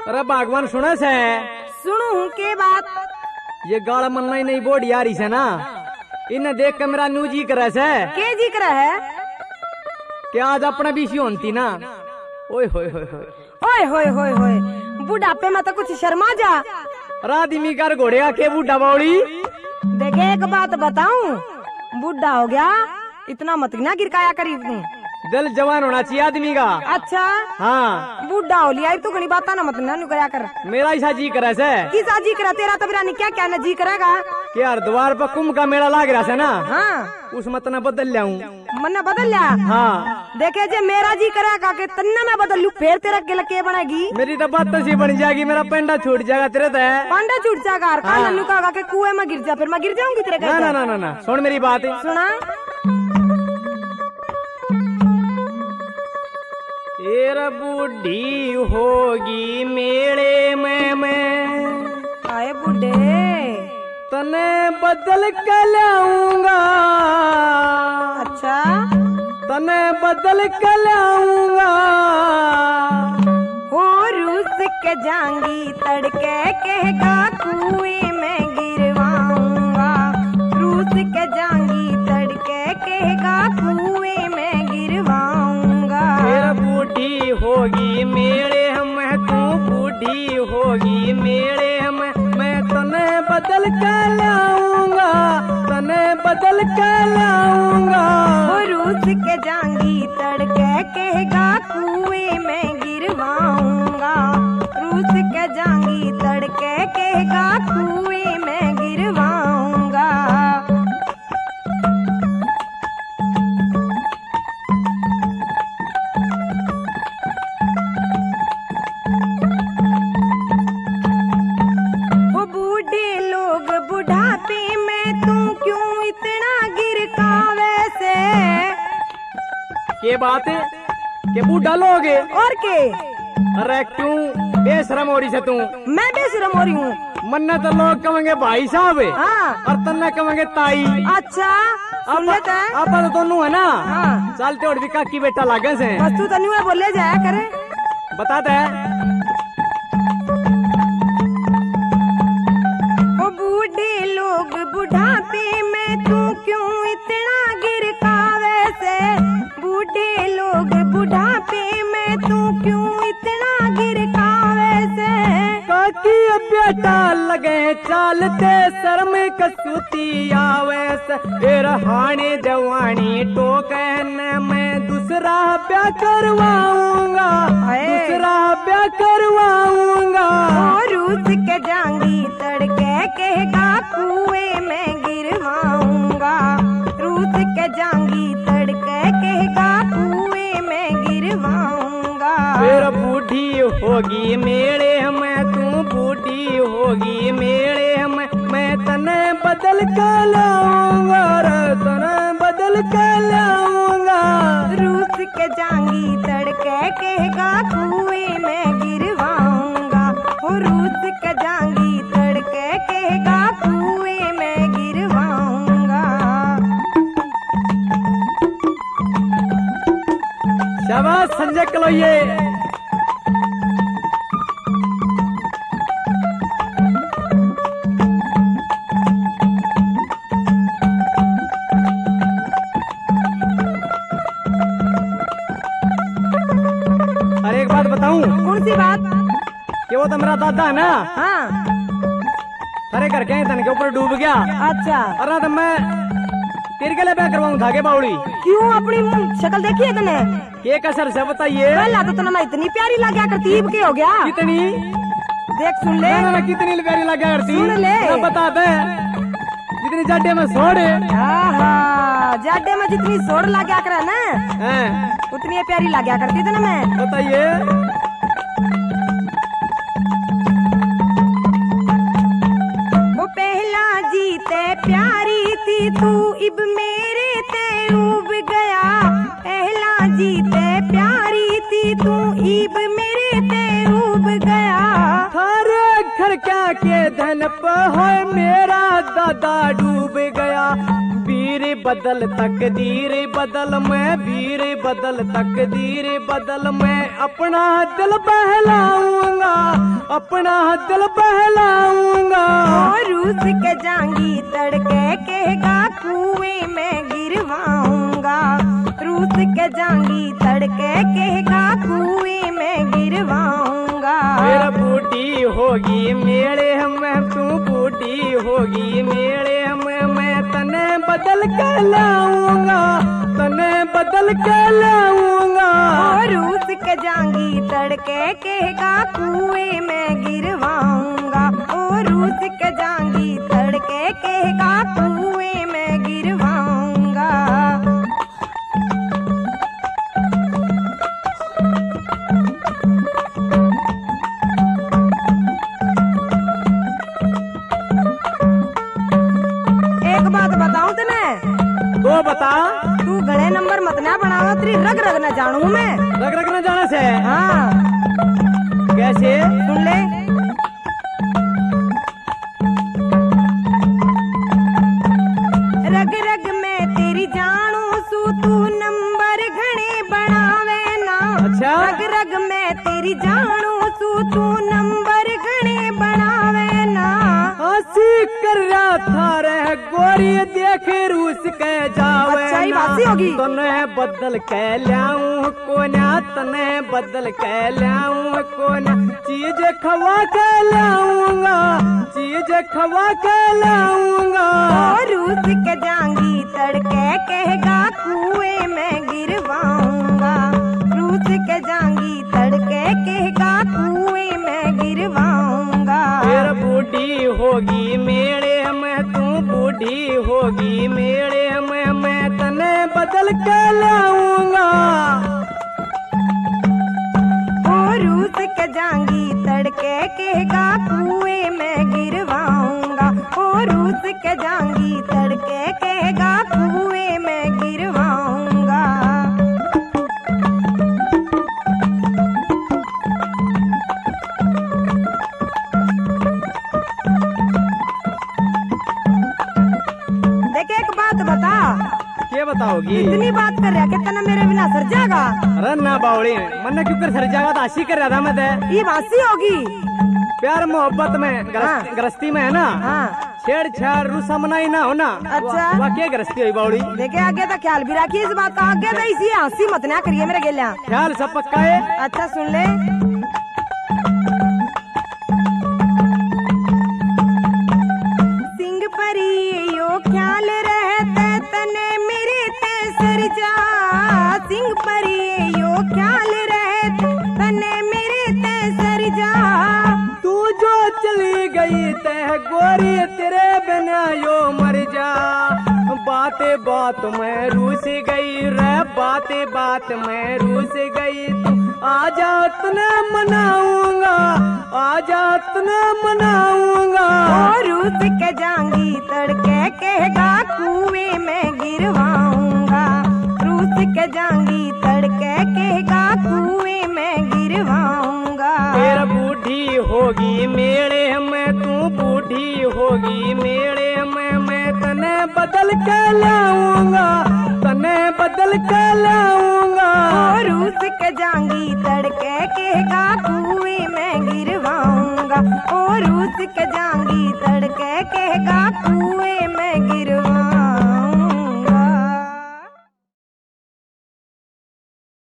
अरे भगवान सुने से सुनू के बात ये गाल मन्ना ही नहीं बोड़ी आ रही से ना, इन्हें देख के मेरा न्यू जी करे से के जिक्र है क्या आज अपने बीसी होती ना। ओए होए होए होए ओए होए होए होए बुढ़ापे में तो कुछ शर्मा जा। राधिमी कर घोड़ेगा के बूढ़ा बावड़ी। देखे एक बात बताऊं, बुढ़ा हो गया इतना मत ना गिरकाया करी तू, दिल जवान होना चाहिए आदमी का। अच्छा हाँ बुढ़ा हो लिया तू घनी बात ना मत ना करा कर। मेरा ऐसा जी करे से किसा जी करा तेरा तो बिरानी क्या क्या न जी करेगा कि यार द्वार पर कुंभ का मेला लाग रहा है ना। हाँ उस मत न बदल लाऊं। मन बदल लिया। हाँ देखे जे मेरा जी करेगा कि तन्ने में बदल लू फिर तेरा गिल के बनेगी। मेरी तो बात तो सी बन जाएगी, मेरा पेंडा छूट जाएगा तेरे तो है। पांडा छूट जाएगा कान नन्नू कहा कि कुएं में गिर जा, फिर मैं गिर जाऊंगी तेरे ना ना ना ना ना सुन मेरी बात सुना। तेरा बूढ़ी होगी मेले में मैं आए बूढ़े तने बदल के लाऊंगा। अच्छा तने बदल के लाऊंगा। हो रूस के जांगी तड़के कहेगा कुएं में गिरवाऊंगा। रूस के जांगी तड़के कहेगा कुएं में गिरवाऊंगा। तेरा बूढ़ी होगी मेरे हम तू बूढ़ी होगी मेरे हम मैं तने बदल के लाऊंगा। तने बदल के लाऊंगा। रूस के जांगी तड़के कहेगा कुएं में गिरवाऊंगा। रूस के जांगी तड़के कहेगा कुएं में गिरवाऊंगा। वो बूढ़े लोग बुढ़ापे में तू क्यों इतना गिरकावे से। ये बात है कि बूढ़ा लोग और के अरे क्यों बेशरम हो रही से तू। मैं बेशरम हो रही हूँ। मन्ने तो लोग कहेंगे भाई साहब हाँ और तन्ने कहेंगे ताई। अच्छा सुन लेते हैं। आप तो दोनों है ना। हाँ चलते और भी काकी बेटा लागे से बस तू तन्यू में बोले जाया करे। बताते वो बूढ़े लोग बुढ़ापे में तू क्यों इतना गिरकावे से। बूढ़े लोग बुढ़ापे में तू क्यों इतना गिरकावे से। काकी बेटा लगे चालते शर्म कसूती आवे से। हाने जवानी टोकन मैं दूसरा ब्याह करवाऊंगा। दूसरा ब्याह करवाऊंगा। रूस के जांगी तड़के कहेगा कुएं में गिरवाऊंगा। रूस के जांगी तड़के कहेगा कुएं में गिरवाऊंगा। फिर बूढ़ी होगी मेरे हम तू बूढ़ी होगी मेरे हम मैं तने बदल के लाऊंगा। तने बदल के लाऊंगा। रूस के जांगी तड़के कहेगा कुएं में गिरवाऊंगा। हो रूस के जांगी तड़के कहेगा कुएं में गिरवाऊंगा। शाबाश संजय कलोये। अरे एक बात बताऊं। कौन सी बात। कि वो तो मेरा दादा है ना। हाँ अरे घर के तन के ऊपर डूब गया। अच्छा अरे तो मैं तेरे के लिए ब्याह करवाऊं धागे बावड़ी। क्यों अपनी शक्ल देखी है तने। ये कसर से बताइए। पहला तो तना मैं इतनी प्यारी लगा करती इब के हो गया। कितनी देख सुन ले। ना, ना, कितनी प्यारी लगा करती सुन ले। बता दे जितनी जाडे में सोड़े। जाडे में जितनी सोड़ लगा करे ना उतनी प्यारी लगा करती थी ना मैं। बताइए। वो पहला जीते प्यारी थी तू इब मेरे ते उब गया। पहला जीते प्यारी थी तू इब मेरे ते उब गया। थारे घर क्या के धन पे है मेरा दादा डूब गया। वीर तकदीर बदल, तकदीर बदल, मैं वीर बदल, तकदीर बदल, मैं अपना दिल बहलाऊंगा, अपना दिल बहलाऊंगा। और रूस के जांगी तड़के कहेगा कुएं में गिरवाऊंगा, रूस के जांगी तड़के कहेगा कुएं में गिरवाऊंगा। फिर बूढ़ी होगी मेरे में तू बूढ़ी होगी मेरे में, मैं तने बदल के लाऊंगा, तने बदल के लाऊंगा। और रूस के जांगी तड़के कहेगा कुएं में गिरवाऊंगा, और रूस के जांगी तड़के कहेगा कुएं में गिरवाऊंगा। एक बात बताऊं तने? तो बता। तू गले नंबर मत ना बनाओ, तेरी रग रग न जानू मैं। रग रग न जाने से? हाँ। कैसे? सुन ले। रग रग में तेरी जानू सू, तू नंबर घने बनावे ना। अच्छा। रग रग में तेरी जानू सू, तू नंबर घने बनावे ना। हंसी कर रहा था रे गोरी देख रूस के जावे। अच्छा ही बासी होगी। तने बदल के लाऊं कोना, तने बदल के लाऊं कोना, चीज खवा के लाऊंगा, चीज खवा के लाऊंगा। और रूस के जांगी तड़के कहेगा कुएं में गिरवाऊंगा, रूस के जांगी तड़के कहेगा कुएं में गिरवाऊंगा। फिर बूढ़ी होगी मेरे में तू बूढ़ी होगी मेरे में, मैं तने बदल के लाऊंगा। और रूस के जांगी तड़के कहेगा कुएं में गिरवाऊंगा, और रूस के जांगी तड़के कहेगा कुएं में गिरवाऊंगा। देख एक बात बता। क्या बताओगी? इतनी बात कर रहा कि तना मेरे बिना सर जाएगा? अरे ना बावड़ी, मन क्यों कर सर जाएगा, तो आशी कर रहा था मैं ते। ये बासी होगी। प्यार मोहब्बत में हाँ। गृहस्थी में है ना। हाँ। छेड़छाड़ रूसा मनाई ना हो ना। अच्छा। वह क्या गृहस्थी हुई बावड़ी? देखे आगे तो ख्याल भी रखिए इस बात का, आगे तो इसी हंसी मत ना करिए मेरे गेलिया। ख्याल सब पक्का है। अच्छा सुन ले। सिंह परी यो ख्याल रहते तने मेरे ते सर जा, सिंह परी यो ख्याल रहते तने मेरे ते सर जा। तू जो चली गई तह गोरी तेरे बिना यो मर जा। बाते बात में रूस गई रे, बाते बात में रूस गई, तू आजा तने मनाऊंगा, आजा तने मनाऊंगा। और रूस के जांगी तड़के कहेगा कुएं में गिरवाऊंगा, रूस के जांगी तड़के कहेगा कुएं में गिरवाऊंगा। फिर बूढ़ी होगी मेरे में तू बूढ़ी होगी मेरे में, मैं तने बदल के लाऊंगा, तने बदल के लाऊंगा। और रूस के जांगी तड़के कहेगा कुएं में गिरवाऊंगा, और रूस के जांगी तड़के कहेगा कुएं